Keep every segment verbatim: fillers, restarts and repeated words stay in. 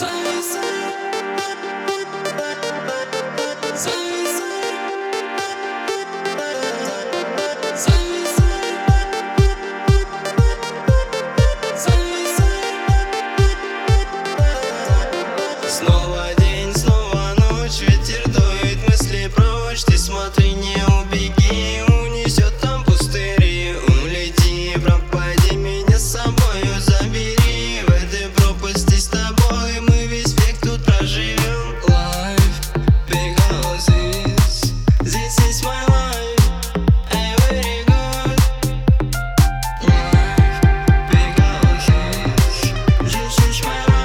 Снова день, снова ночь, ветер дует мысли прочь. Ты смотри, не убеги, унесет там пустыри. Улети, пропади, меня с собою забери. В этой пропасти с тобой мы весь век тут проживем. Life, because this, this is my life, every good. Life, because this, this is my life.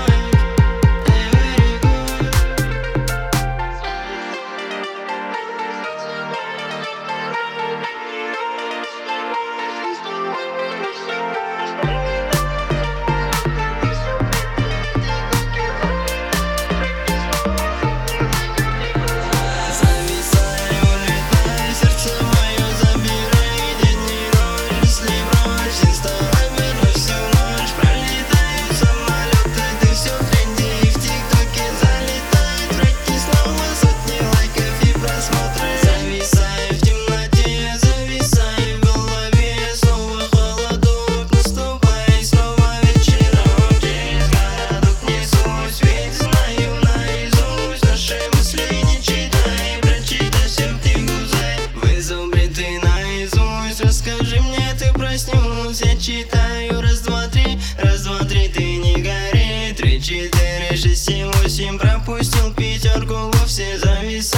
Расскажи мне, ты проснусь, я читаю. Раз, два, три, раз, два, три, ты не гори. Три, четыре, шесть, семь, восемь, пропустил пятерку, вовсе завис.